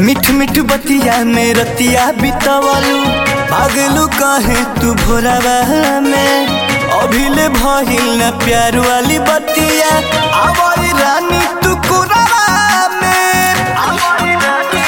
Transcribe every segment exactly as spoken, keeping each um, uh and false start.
मिठ मिठ बतिया में रतिया बितवलू भागलू कहे तू भोरावा में अभिले भइल न प्यार वाली बतिया आवारी रानी तू कुरावा में आवारी रानी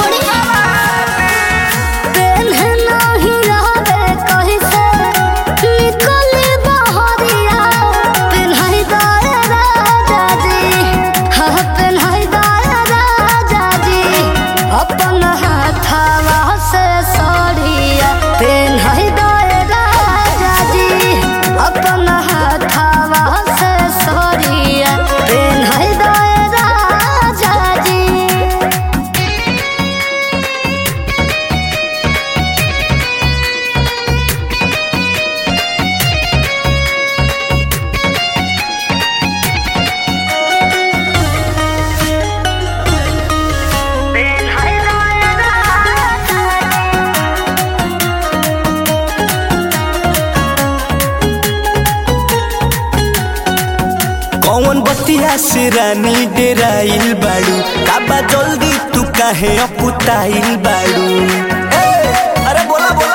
कौन बतिया से रानी डेराइल बाड़ू काबा जल्दी तू काहे अपुताइल बाड़ू अरे बोला बोला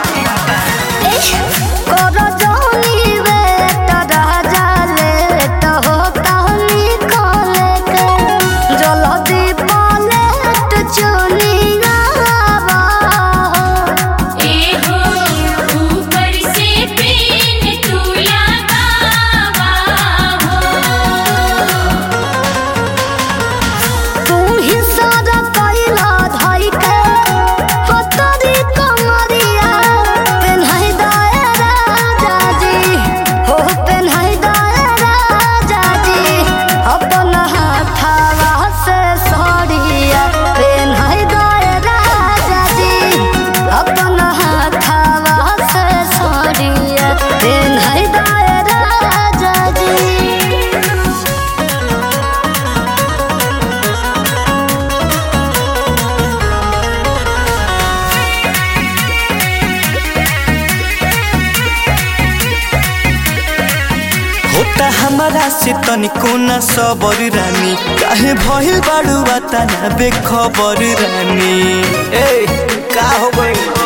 होता हमारा से तनिको न सबर रानी काहे भइल बाड़ू बाता ना बेखबर रानी ए का हो गइल